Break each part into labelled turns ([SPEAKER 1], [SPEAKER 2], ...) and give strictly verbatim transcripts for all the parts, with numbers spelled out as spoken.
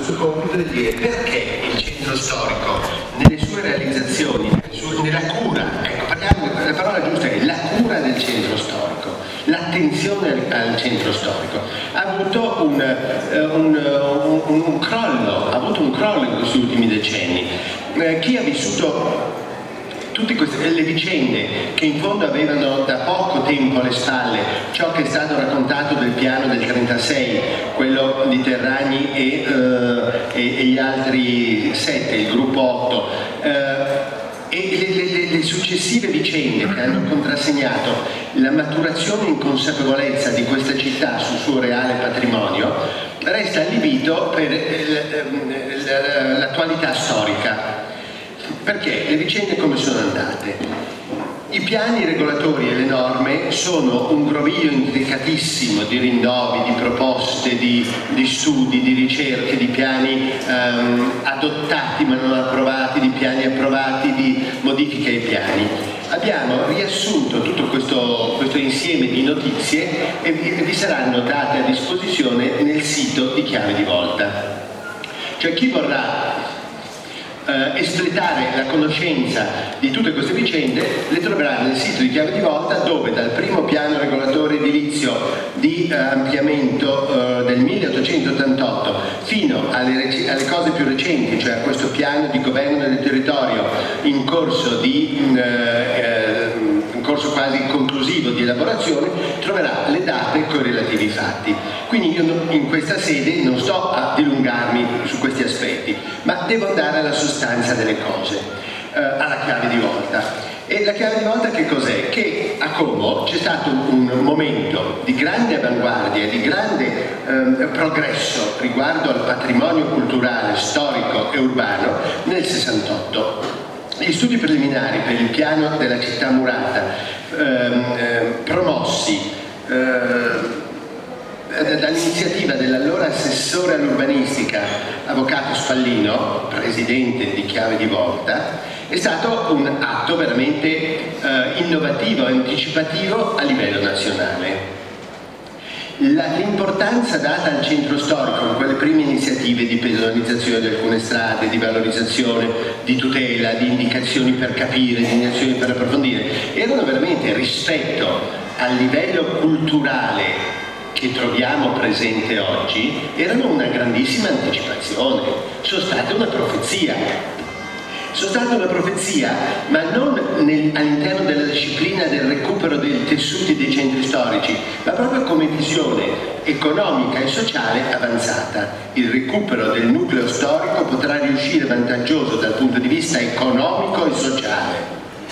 [SPEAKER 1] questo compito di dire perché il centro storico nelle sue realizzazioni, nella cura, ecco, parliamo, la parola giusta è la cura del centro storico, l'attenzione al, al centro storico, ha avuto un, un, un, un crollo, ha avuto un crollo in questi ultimi decenni. Eh, chi ha vissuto tutte queste le vicende che in fondo avevano da poco tempo alle spalle ciò che è stato raccontato del piano del trentasei, quello di Terragni e, eh, e, e gli altri sette, il gruppo otto, eh, e le, le, le successive vicende che hanno contrassegnato la maturazione in consapevolezza di questa città sul suo reale patrimonio, resta allibito per l'attualità storica. Perché le vicende come sono andate? I piani regolatori e le norme sono un groviglio intricatissimo di rinnovi, di proposte, di, di studi, di ricerche, di piani ehm, adottati ma non approvati, di piani approvati, di modifiche ai piani. Abbiamo riassunto tutto questo, questo insieme di notizie e vi, vi saranno date a disposizione nel sito di Chiave di Volta. Cioè chi vorrà Uh, espletare la conoscenza di tutte queste vicende le troverà nel sito di Chiave di Volta, dove dal primo piano regolatore edilizio di uh, ampliamento uh, del milleottocentottantotto fino alle, alle cose più recenti, cioè a questo piano di governo del territorio in corso, di, uh, uh, in corso quasi conclusivo di elaborazione, troverà le date con i relativi fatti. Quindi io in questa sede non sto a dilungarmi su questi aspetti, ma devo andare alla sostanza delle cose, eh, alla chiave di volta. E la chiave di volta che cos'è? Che a Como c'è stato un momento di grande avanguardia, di grande eh, progresso riguardo al patrimonio culturale, storico e urbano nel sessantotto. Gli studi preliminari per il piano della città murata, ehm, eh, promossi eh, dall'iniziativa dell'allora assessore all'urbanistica, avvocato Spallino, presidente di Chiave di Volta, è stato un atto veramente eh, innovativo e anticipativo a livello nazionale. L'importanza data al centro storico con quelle prime iniziative di pedonalizzazione di alcune strade, di valorizzazione, di tutela, di indicazioni per capire, di indicazioni per approfondire, erano veramente rispetto al livello culturale che troviamo presente oggi, erano una grandissima anticipazione, sono state una profezia. Sono state una profezia, ma non all'interno della disciplina del recupero dei tessuti dei centri storici, ma proprio come visione economica e sociale avanzata. Il recupero del nucleo storico potrà riuscire vantaggioso dal punto di vista economico e sociale,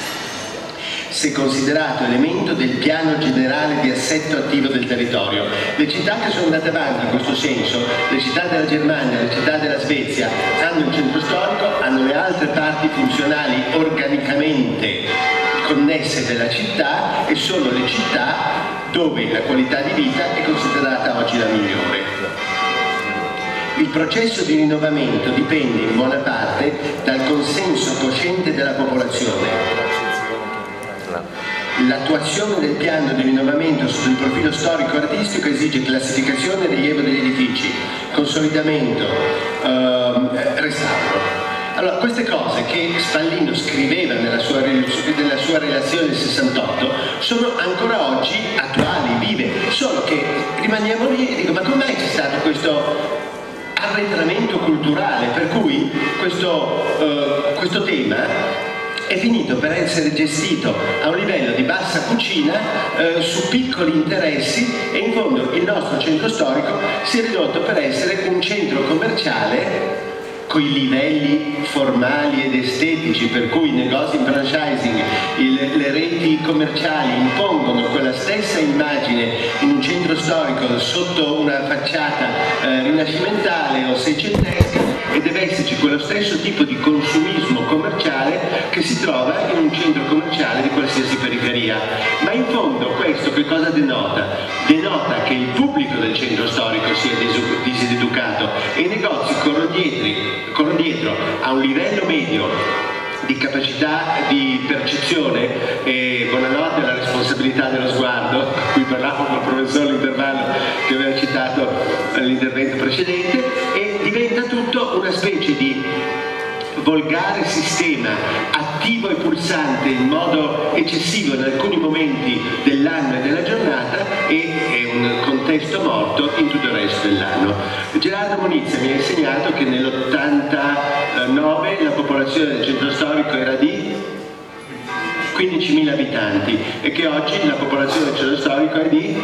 [SPEAKER 1] se considerato elemento del piano generale di assetto attivo del territorio. Le città che sono andate avanti in questo senso, le città della Germania, le città della Svezia, hanno un centro storico, hanno le altre parti funzionali organicamente connesse della città e sono le città dove la qualità di vita è considerata oggi la migliore. Il processo di rinnovamento dipende in buona parte dal consenso cosciente della popolazione. L'attuazione del piano di rinnovamento sotto il profilo storico-artistico esige classificazione e rilievo degli edifici, consolidamento, ehm, restauro. Allora, queste cose che Spallino scriveva nella sua, nella sua relazione del sessantotto sono ancora oggi attuali, vive, solo che rimaniamo lì e dico, ma com'è c'è stato questo arretramento culturale per cui questo, eh, questo tema è finito per essere gestito a un livello di bassa cucina eh, su piccoli interessi, e in fondo il nostro centro storico si è ridotto per essere un centro commerciale con i livelli formali ed estetici per cui i negozi in franchising, il, le reti commerciali impongono quella stessa immagine in un centro storico sotto una facciata eh, rinascimentale o seicentesca, e deve esserci quello stesso tipo di consumismo commerciale che si trova in un centro commerciale di qualsiasi periferia. Ma in fondo questo che cosa denota? Denota che il pubblico del centro storico sia diseducato e i negozi corrono dietro, corrono dietro a un livello medio di capacità di percezione, e buonanotte alla responsabilità dello sguardo, a cui parlavo con il professor L'intervallo che aveva citato l'intervento precedente, e diventa tutto una specie di volgare sistema attivo e pulsante in modo eccessivo in alcuni momenti dell'anno e della giornata e è un contesto morto in tutto il resto dell'anno. Gerardo Monizia mi ha insegnato che nell'ottantanove la popolazione del centro storico era di quindicimila abitanti e che oggi la popolazione del centro storico è di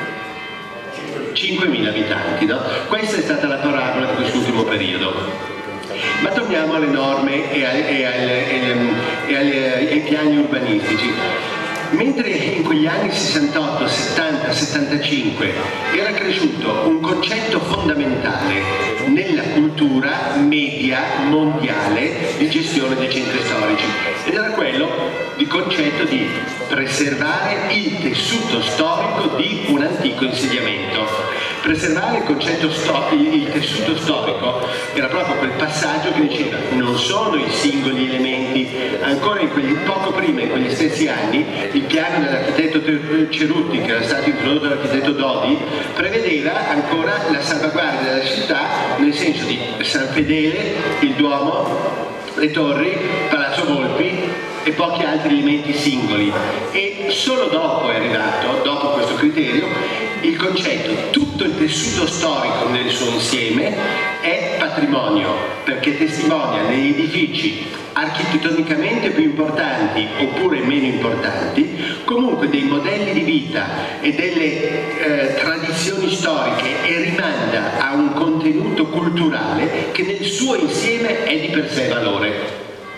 [SPEAKER 1] cinquemila abitanti, no? Questa è stata la parabola di quest'ultimo periodo. Ma torniamo alle norme e, alle, e, alle, e alle, ai piani urbanistici. Mentre in quegli anni sessantotto, settanta, settantacinque era cresciuto un concetto fondamentale nella cultura media mondiale di gestione dei centri storici, ed era quello di concetto di preservare il tessuto storico di un antico insediamento. Preservare il concetto storico, il tessuto storico era proprio quel passaggio che diceva non sono i singoli elementi. Ancora in quelli, poco prima, in quegli stessi anni, il piano dell'architetto Cerutti, che era stato introdotto dall'architetto Dodi, prevedeva ancora la salvaguardia della città nel senso di San Fedele, il Duomo, le torri, Palazzo Volpi e pochi altri elementi singoli. E solo dopo è arrivato, dopo questo criterio, il concetto tutto il tessuto storico nel suo insieme è patrimonio, perché testimonia negli edifici architettonicamente più importanti oppure meno importanti, comunque dei modelli di vita e delle eh, tradizioni storiche, e rimanda a un contenuto culturale che nel suo insieme è di per sé valore.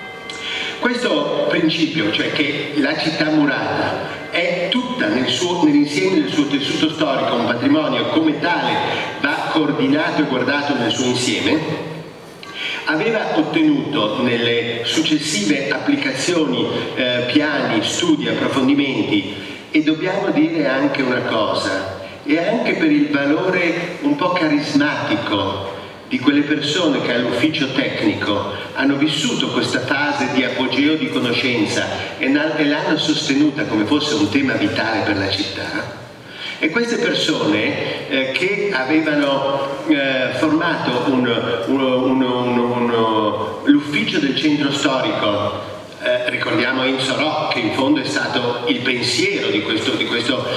[SPEAKER 1] Questo principio, cioè che la città murata è tutta nel suo, nell'insieme del suo tessuto storico un patrimonio, come tale va coordinato e guardato nel suo insieme, aveva ottenuto nelle successive applicazioni, eh, piani, studi, approfondimenti, e dobbiamo dire anche una cosa, e anche per il valore un po' carismatico di quelle persone che all'ufficio tecnico hanno vissuto questa fase di apogeo di conoscenza e l'hanno sostenuta come fosse un tema vitale per la città. E queste persone eh, che avevano eh, formato un, un, un, un, un, l'ufficio del centro storico, eh, ricordiamo Enzo Rock, che in fondo è stato il pensiero di, questo, di, questo,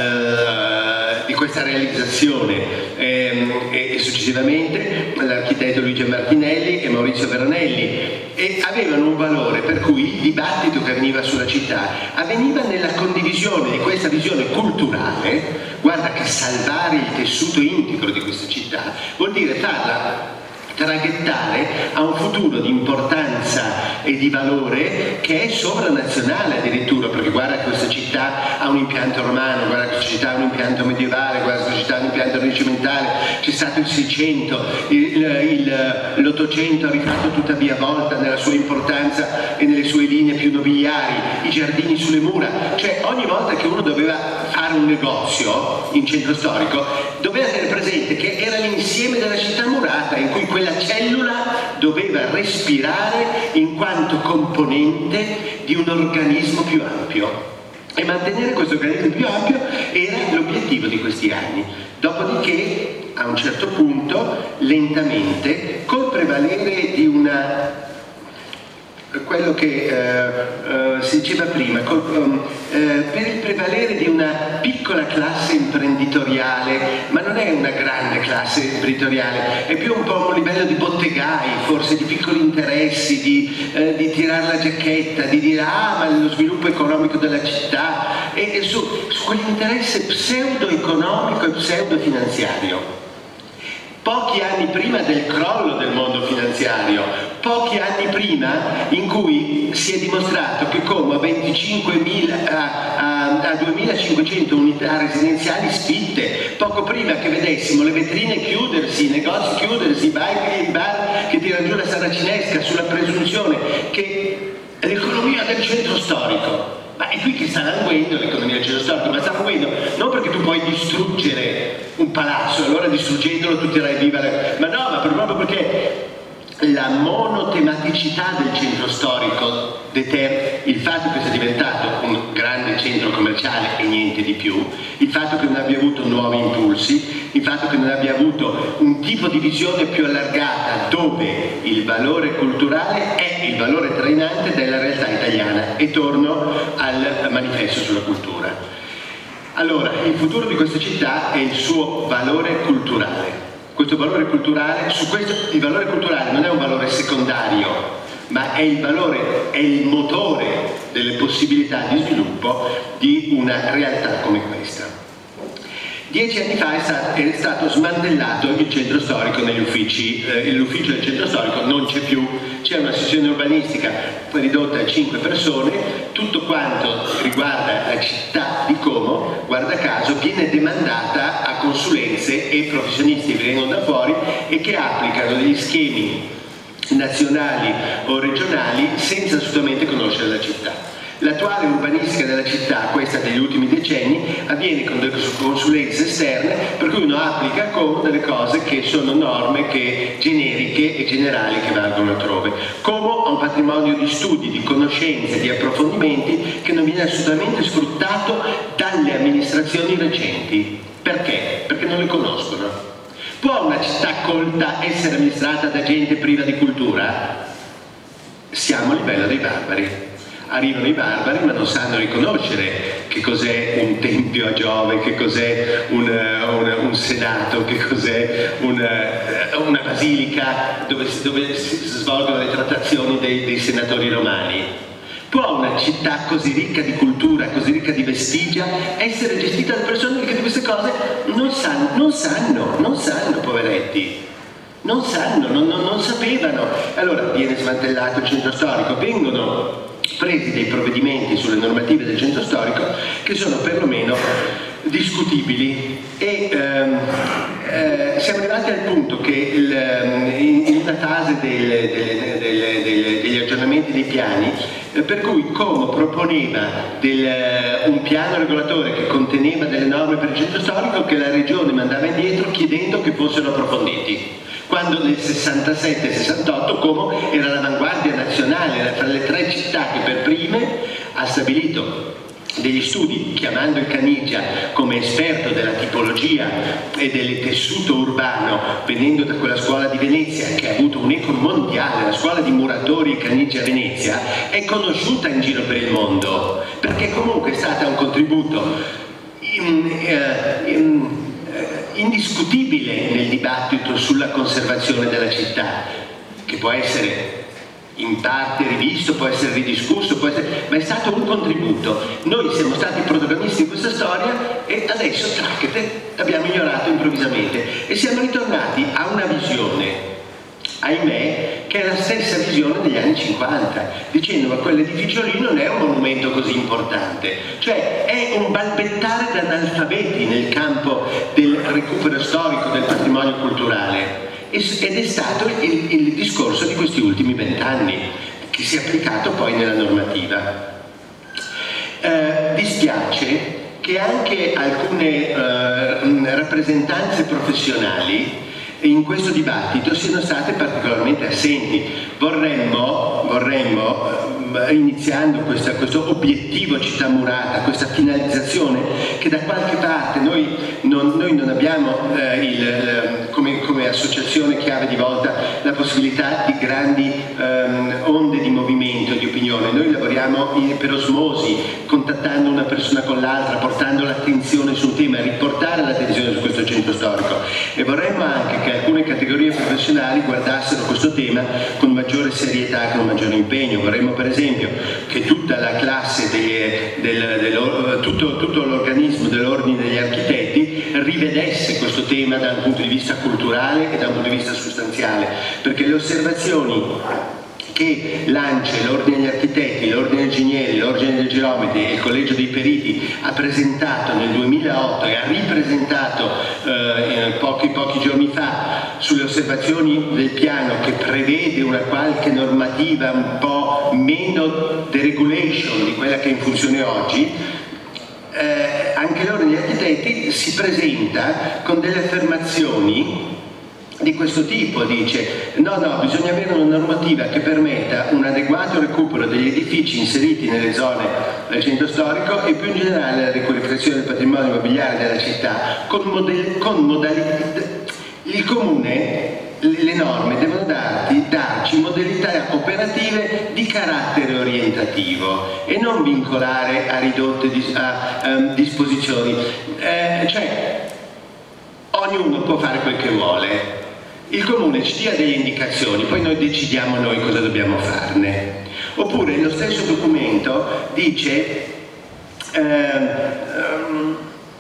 [SPEAKER 1] eh, di questa realizzazione, eh, e, e successivamente l'architetto Luigi Martinelli e Maurizio Veronelli, e avevano un valore per cui il dibattito che avveniva sulla città avveniva nella condivisione di questa visione culturale. Guarda che salvare il tessuto integro di questa città vuol dire farla traghettare a un futuro di importanza e di valore che è sovranazionale addirittura, perché guarda che questa città ha un impianto romano, guarda che questa città ha un impianto medievale, guarda che questa città ha un impianto rinascimentale, c'è stato il Seicento, l'Ottocento ha rifatto tuttavia volta nella sua importanza e nelle sue linee più nobiliari, i giardini sulle mura, cioè ogni volta che uno doveva fare un negozio in centro storico doveva tenere presente che era l'insieme della città murata in cui quella la cellula doveva respirare in quanto componente di un organismo più ampio, e mantenere questo organismo più ampio era l'obiettivo di questi anni. Dopodiché a un certo punto, lentamente, col prevalere di una quello che eh, eh, si diceva prima, col, um, eh, per il prevalere di una piccola classe imprenditoriale, ma non è una grande classe imprenditoriale, è più un po' un livello di bottegai, forse di piccoli interessi, di, eh, di tirare la giacchetta, di dire ah ma lo sviluppo economico della città, e, e su, su quell'interesse pseudo-economico e pseudo-finanziario. Pochi anni prima del crollo del mondo finanziario, pochi anni prima in cui si è dimostrato che come a venticinquemila, a, a, a duemilacinquecento unità residenziali sfitte, poco prima che vedessimo le vetrine chiudersi, i negozi chiudersi, i bar, i bar che tirano giù la saracinesca sulla presunzione che l'economia del centro storico, ma è qui che sta languendo l'economia del centro storico, ma sta languendo non perché tu puoi distruggere un palazzo e allora distruggendolo tu tirai viva la... ma no, ma proprio perché la monotematicità del centro storico determina il fatto che sia diventato un grande centro commerciale commerciale e niente di più, il fatto che non abbia avuto nuovi impulsi, il fatto che non abbia avuto un tipo di visione più allargata dove il valore culturale è il valore trainante della realtà italiana. E torno al manifesto sulla cultura. Allora, il futuro di questa città è il suo valore culturale. Questo valore culturale, su questo, il valore culturale non è un valore secondario, ma è il valore, è il motore delle possibilità di sviluppo di una realtà come questa. Dieci anni fa è stato, è stato smantellato il centro storico negli uffici, eh, l'ufficio del centro storico non c'è più, c'è una sezione urbanistica ridotta a cinque persone, tutto quanto riguarda la città di Como, guarda caso, viene demandata a consulenze e professionisti che vengono da fuori e che applicano degli schemi nazionali o regionali senza assolutamente conoscere la città. L'attuale urbanistica della città, questa degli ultimi decenni, avviene con delle consulenze esterne, per cui uno applica Como delle cose che sono norme che, generiche e generali che valgono altrove. Como ha un patrimonio di studi, di conoscenze, di approfondimenti che non viene assolutamente sfruttato dalle amministrazioni recenti. Perché? Perché non le conoscono. Può una città colta essere amministrata da gente priva di cultura? Siamo a livello dei barbari. Arrivano i barbari ma non sanno riconoscere che cos'è un tempio a Giove, che cos'è un, un, un senato, che cos'è una, una basilica dove, dove si svolgono le trattazioni dei, dei senatori romani. Può una città così ricca di cultura, così ricca di vestigia, essere gestita da persone che di queste cose non sanno, non sanno, non sanno, poveretti. Non sanno, non, non, non sapevano. Allora viene smantellato il centro storico, vengono presi dei provvedimenti sulle normative del centro storico che sono perlomeno discutibili e ehm, eh, siamo arrivati al punto che il, in, in una fase del, del, del, del, degli aggiornamenti dei piani eh, per cui Como proponeva del, un piano regolatore che conteneva delle norme per il centro storico che la regione mandava indietro chiedendo che fossero approfonditi. Quando nel sessantasette sessantotto Como era l'avanguardia nazionale, era tra le tre città che per prime ha stabilito degli studi, chiamando il Caniggia come esperto della tipologia e del tessuto urbano, venendo da quella scuola di Venezia che ha avuto un eco mondiale, la scuola di Muratori e Caniggia Venezia, è conosciuta in giro per il mondo, perché comunque è stata un contributo in, uh, in, indiscutibile nel dibattito sulla conservazione della città, che può essere in parte rivisto, può essere ridiscusso, può essere... ma è stato un contributo. Noi siamo stati protagonisti in questa storia e adesso, tracchete, abbiamo ignorato improvvisamente e siamo ritornati a una visione, ahimè, che è la stessa visione degli anni cinquanta, dicendo ma quell'edificio lì non è un monumento così importante, cioè è un balbettare da analfabeti nel campo del recupero storico del patrimonio culturale. Ed è stato il, il discorso di questi ultimi vent'anni che si è applicato poi nella normativa. Eh, dispiace che anche alcune eh, rappresentanze professionali in questo dibattito siano state particolarmente assenti. Vorremmo, vorremmo iniziando questa, questo obiettivo città murata, questa finalizzazione che da qualche parte noi non, noi non abbiamo eh, il, come, come associazione chiave di volta la possibilità di grandi ehm, onde di movimento, di opinione. Noi lavoriamo in, per osmosi, contattando una persona con l'altra, portando l'attenzione sul tema, riportare l'attenzione su questo centro storico, e vorremmo anche che alcune categorie professionali guardassero questo tema con maggiore serietà, con maggiore impegno. Vorremmo per esempio che tutta la classe, dei, del, del, tutto, tutto l'organismo dell'ordine degli architetti rivedesse questo tema da un punto di vista culturale e da un punto di vista sostanziale, perché le osservazioni che lancia l'Ordine degli Architetti, l'Ordine degli Ingegneri, l'Ordine dei Geometri e il Collegio dei Periti ha presentato nel duemilaotto e ha ripresentato eh, pochi, pochi giorni fa sulle osservazioni del piano, che prevede una qualche normativa un po' meno deregulation di quella che è in funzione oggi, eh, anche l'Ordine degli Architetti si presenta con delle affermazioni di questo tipo, dice no no, bisogna avere una normativa che permetta un adeguato recupero degli edifici inseriti nelle zone del centro storico e più in generale la riqualificazione del patrimonio immobiliare della città con, model, con modalità. Il comune, le norme devono darti, darci modalità operative di carattere orientativo e non vincolare a ridotte dis, a, um, disposizioni, eh, cioè ognuno può fare quel che vuole. Il comune ci dia delle indicazioni, poi noi decidiamo noi cosa dobbiamo farne. Oppure lo stesso documento dice eh, um,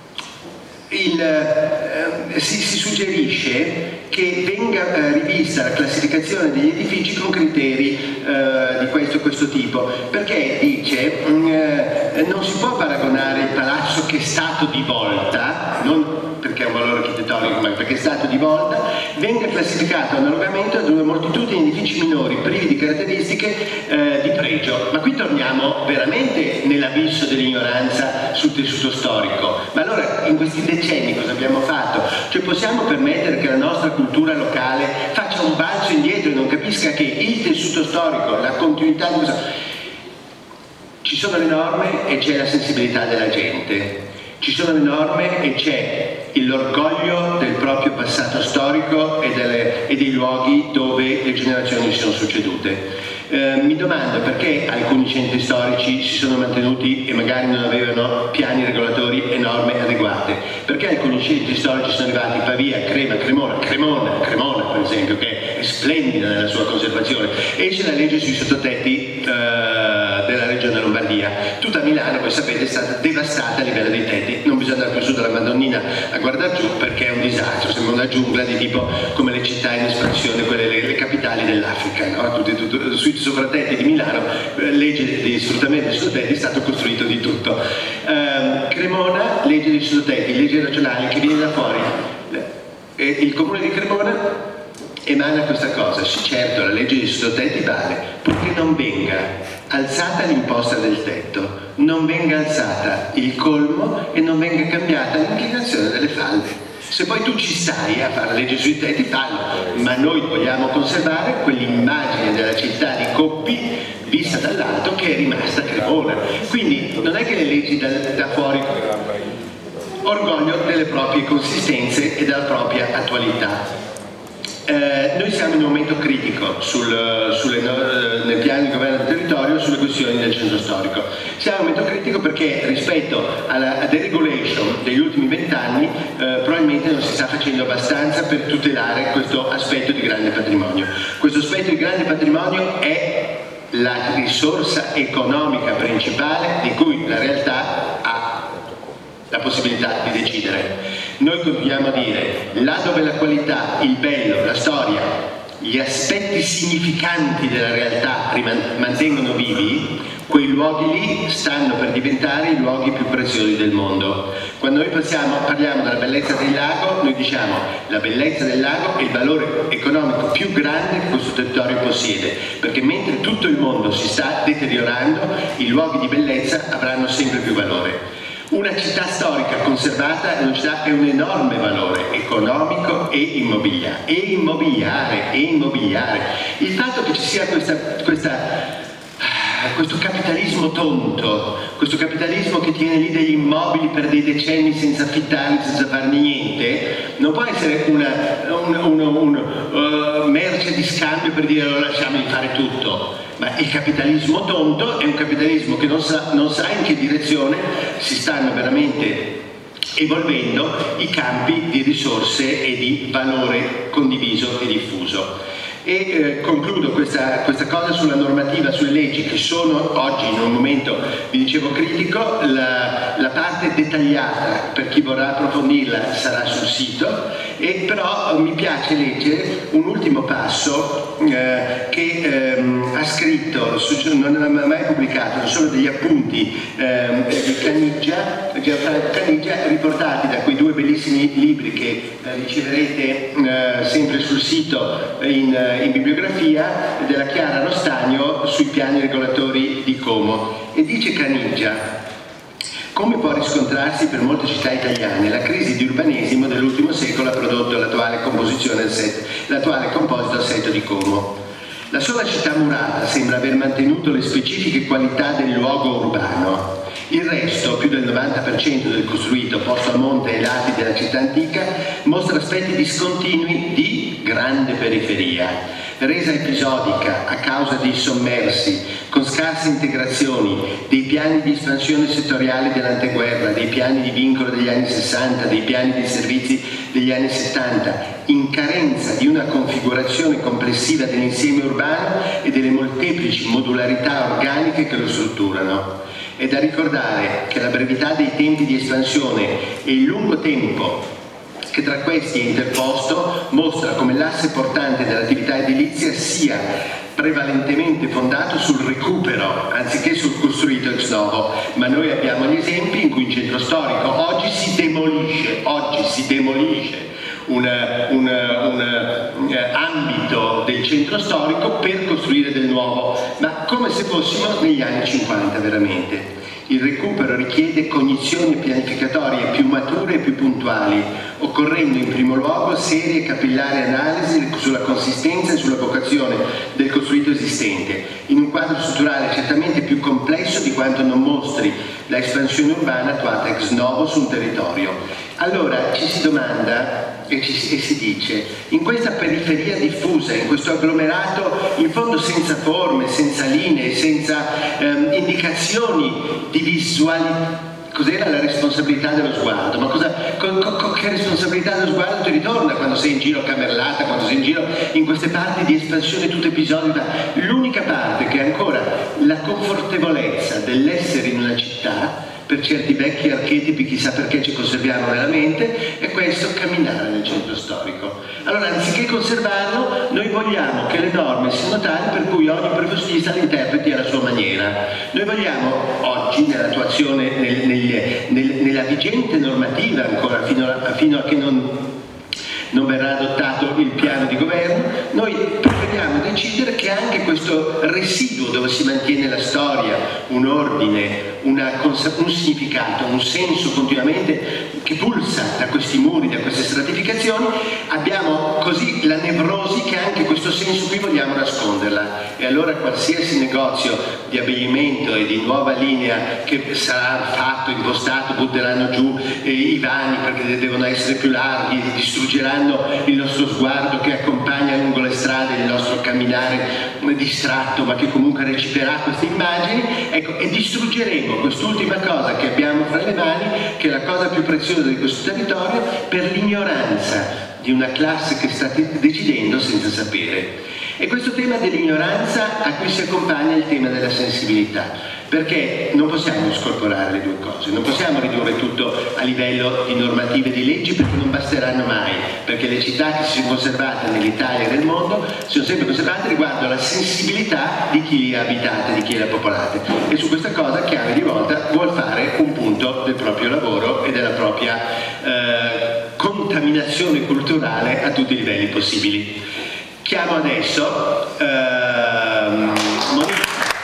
[SPEAKER 1] il, eh, si, si suggerisce che venga eh, rivista la classificazione degli edifici con criteri eh, di questo, questo tipo, perché dice mh, eh, non si può paragonare il palazzo che è stato di volta, non perché ha un valore architettonico, ma perché è stato di volta, venga classificato analogamente ad una moltitudine di edifici minori privi di caratteristiche eh, di pregio. Ma qui torniamo veramente nell'abisso dell'ignoranza sul tessuto storico. Ma allora in questi decenni cosa abbiamo fatto? Cioè possiamo permettere che la nostra cultura locale faccia un balzo indietro e non capisca che il tessuto storico, la continuità di questo... Ci sono le norme e c'è la sensibilità della gente. Ci sono le norme e c'è l'orgoglio del proprio passato storico e, delle, e dei luoghi dove le generazioni si sono succedute. Eh, mi domando perché alcuni centri storici si sono mantenuti e magari non avevano piani regolatori e norme adeguate. Perché alcuni centri storici sono arrivati Pavia, Crema, Cremona, Cremona, Cremona per esempio, che è splendida nella sua conservazione. Esce la legge sui sottotetti eh, della regione Lombardia. Tutta Milano, voi sapete, è stata devastata a livello dei tetti. Non bisogna andare più su dalla Madonnina a guardare giù perché è un disastro, sembra una giungla di tipo come le città in espansione, quelle le, le capitali dell'Africa, no? Tutti, tutto, sui sovratetti di Milano, legge di sfruttamento dei sottotetti, è stato costruito di tutto. Eh, Cremona, legge dei sottotetti, legge regionale che viene da fuori. Eh, il comune di Cremona emana questa cosa, sì, certo la legge dei sottotetti vale, purché non venga alzata l'imposta del tetto, non venga alzata il colmo e non venga cambiata l'inclinazione delle falde. Se poi tu ci stai a fare la legge sui tetti, fallo, ma noi vogliamo conservare quell'immagine della città di Coppi vista dall'alto che è rimasta Cremona. Quindi non è che le leggi da, da fuori, orgoglio delle proprie consistenze e della propria attualità. Eh, noi siamo in un momento critico sul, sulle, nel piano di governo del territorio sulle questioni del centro storico. Siamo in un momento critico perché rispetto alla deregulation degli ultimi vent'anni eh, probabilmente non si sta facendo abbastanza per tutelare questo aspetto di grande patrimonio. Questo aspetto di grande patrimonio è la risorsa economica principale di cui la realtà ha la possibilità di decidere. Noi continuiamo a dire, là dove la qualità, il bello, la storia, gli aspetti significanti della realtà mantengono vivi, quei luoghi lì stanno per diventare i luoghi più preziosi del mondo. Quando noi passiamo, parliamo della bellezza del lago, noi diciamo la bellezza del lago è il valore economico più grande che questo territorio possiede, perché mentre tutto il mondo si sta deteriorando, i luoghi di bellezza avranno sempre più valore. Una città storica conservata è, una città, è un enorme valore economico e immobiliare, e immobiliare, e immobiliare. Il fatto che ci sia questa, questa, questo capitalismo tonto, questo capitalismo che tiene lì degli immobili per dei decenni senza affittarli, senza farne niente, non può essere una, una, una, una uh, merce di scambio per dire allora lasciamoli fare tutto. Ma il capitalismo tonto è un capitalismo che non sa, non sa in che direzione si stanno veramente evolvendo i campi di risorse e di valore condiviso e diffuso. E eh, concludo questa, questa cosa sulla normativa, sulle leggi che sono oggi in un momento, vi dicevo, critico. La, la parte dettagliata per chi vorrà approfondirla sarà sul sito, e però mi piace leggere un ultimo passo eh, che ehm, ha scritto, su, non l'ha mai pubblicato, sono degli appunti ehm, di Caniggia, Caniggia riportati da quei due bellissimi libri che eh, riceverete eh, sempre sul sito in in bibliografia, della Chiara Rostagno sui piani regolatori di Como. E dice Caniggia: Come può riscontrarsi per molte città italiane, la crisi di urbanesimo dell'ultimo secolo ha prodotto l'attuale composizione, l'attuale composito assetto di Como. La sola città murata sembra aver mantenuto le specifiche qualità del luogo urbano. Il resto, più del novanta per cento del costruito posto a monte ai lati della città antica, mostra aspetti discontinui di grande periferia, resa episodica a causa dei sommersi, con scarse integrazioni, dei piani di espansione settoriali dell'anteguerra, dei piani di vincolo degli anni sessanta, dei piani di servizi degli anni settanta, in carenza di una configurazione complessiva dell'insieme urbano e delle molteplici modularità organiche che lo strutturano. È da ricordare che la brevità dei tempi di espansione e il lungo tempo che tra questi è interposto mostra come l'asse portante dell'attività edilizia sia prevalentemente fondato sul recupero anziché sul costruito ex novo, ma noi abbiamo gli esempi in cui in centro storico oggi si demolisce, oggi si demolisce un, un, un, un ambito del centro storico per costruire del nuovo, ma come se fossimo negli anni cinquanta veramente. Il recupero richiede cognizioni pianificatorie più mature e più puntuali, occorrendo in primo luogo serie e capillari analisi sulla consistenza e sulla vocazione del costruito esistente, in un quadro strutturale certamente più complesso di quanto non mostri la espansione urbana attuata ex novo su un territorio. Allora ci si domanda e, ci, e si dice, in questa periferia diffusa, in questo agglomerato in fondo senza forme, senza linee, senza ehm, indicazioni di visualità, cos'era la responsabilità dello sguardo? Ma cosa, con, con, che responsabilità dello sguardo ti ritorna quando sei in giro a Camerlata, quando sei in giro in queste parti di espansione tutte episodica? L'unica parte che è ancora la confortevolezza dell'essere in una città, per certi vecchi archetipi chissà perché ci conserviamo nella mente, è questo camminare nel centro storico. Allora anziché conservarlo noi vogliamo che le norme siano tali per cui ogni professionista le interpreti alla sua maniera. Noi vogliamo oggi nell'attuazione, nel, nel, nel, nella vigente normativa ancora fino a, fino a che non non verrà adottato il piano di governo, noi preferiamo decidere che anche questo residuo dove si mantiene la storia, un ordine, una, un significato, un senso continuamente che pulsa da questi muri, da queste stratificazioni, abbiamo così la nevrosi che anche questo senso qui vogliamo nasconderla, e allora qualsiasi negozio di abbellimento e di nuova linea che sarà fatto, impostato, butteranno giù eh, i vani perché devono essere più larghi, distruggeranno il nostro sguardo che accompagna lungo le strade il nostro camminare distratto ma che comunque reciperà queste immagini, ecco, e distruggeremo quest'ultima cosa che abbiamo fra le mani, che è la cosa più preziosa di questo territorio, per l'ignoranza di una classe che sta decidendo senza sapere. E questo tema dell'ignoranza a cui si accompagna il tema della sensibilità, perché non possiamo scorporare le due cose, non possiamo ridurre tutto a livello di normative e di leggi perché non basteranno mai, perché le città che si sono conservate nell'Italia e nel mondo si sono sempre conservate riguardo alla sensibilità di chi le ha abitate, di chi le ha popolate, e su questa cosa Chiave di Volta vuol fare un punto del proprio lavoro e della propria eh, contaminazione culturale a tutti i livelli possibili. Chiamo adesso ehm, Monica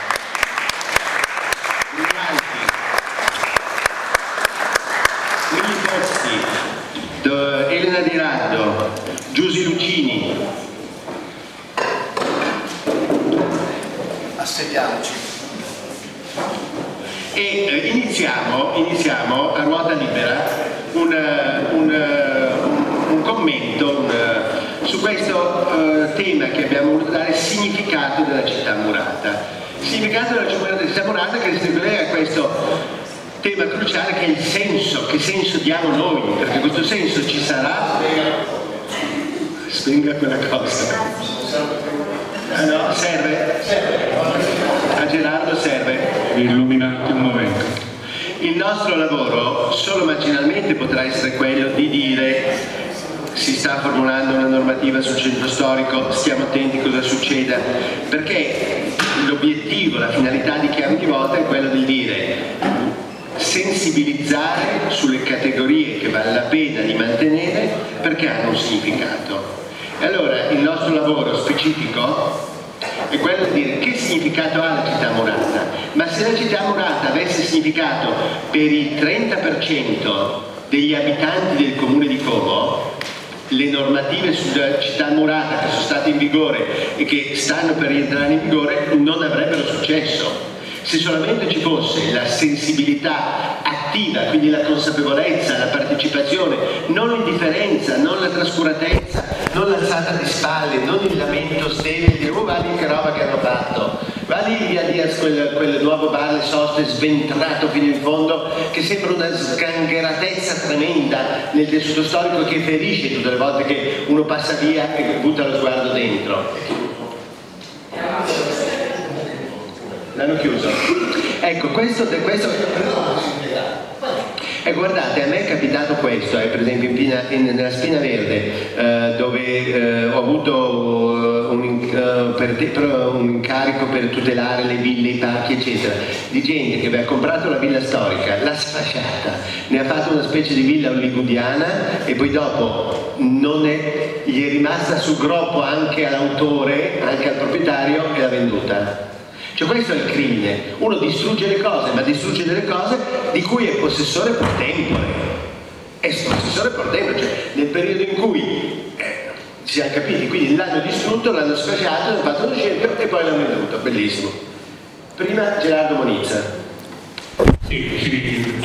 [SPEAKER 1] Pozzi, Elena Di Raddo, Giusy Lucini.
[SPEAKER 2] Assediamoci.
[SPEAKER 1] E eh, iniziamo, iniziamo a ruota libera un, un, un commento un, su questo uh, tema che abbiamo voluto dare, significato della città murata. Significato della città murata che si collega a questo tema cruciale che è il senso, che senso diamo noi, perché questo senso ci sarà. Spenga quella cosa. Ah no, serve? A Gerardo serve.
[SPEAKER 3] Illuminati un momento.
[SPEAKER 1] Il nostro lavoro solo marginalmente potrà essere quello di dire: si sta formulando una normativa sul centro storico, stiamo attenti cosa succeda, perché l'obiettivo, la finalità di Chiave di Volta è quello di dire sensibilizzare sulle categorie che vale la pena di mantenere perché hanno un significato. E allora il nostro lavoro specifico è quello di dire che significato ha la città murata, ma se la città murata avesse significato per il trenta per cento degli abitanti del comune di Como, le normative sulla città murata che sono state in vigore e che stanno per rientrare in vigore non avrebbero successo. Se solamente ci fosse la sensibilità attiva, quindi la consapevolezza, la partecipazione, non l'indifferenza, non la trascuratezza, non l'alzata di spalle, non il lamento sterile, dire oh vedi che roba che hanno fatto, va lì via Diaz, quel, quel nuovo bar Le Soste sventrato fino in fondo, che sembra una sgangheratezza tremenda nel tessuto storico che ferisce tutte le volte che uno passa via e butta lo sguardo dentro. L'hanno chiuso. Ecco, questo, questo e guardate, a me è capitato questo, eh, per esempio in Pina, in, nella Spina Verde, eh, dove eh, ho avuto un, uh, per te, un incarico per tutelare le ville, i parchi, eccetera, di gente che aveva comprato la villa storica, l'ha sfasciata, ne ha fatto una specie di villa hollywoodiana e poi dopo non è, gli è rimasta sul groppo anche all'autore, anche al proprietario e l'ha venduta. Cioè questo è il crimine, uno distrugge le cose, ma distrugge delle cose di cui è possessore pro tempore, è possessore pro tempore, cioè nel periodo in cui eh, ci siamo capiti, quindi l'hanno distrutto, l'hanno sfasciato, hanno fatto uno scempio e poi l'hanno venduto, bellissimo. Prima Gerardo Monizza.
[SPEAKER 3] Sì, sì.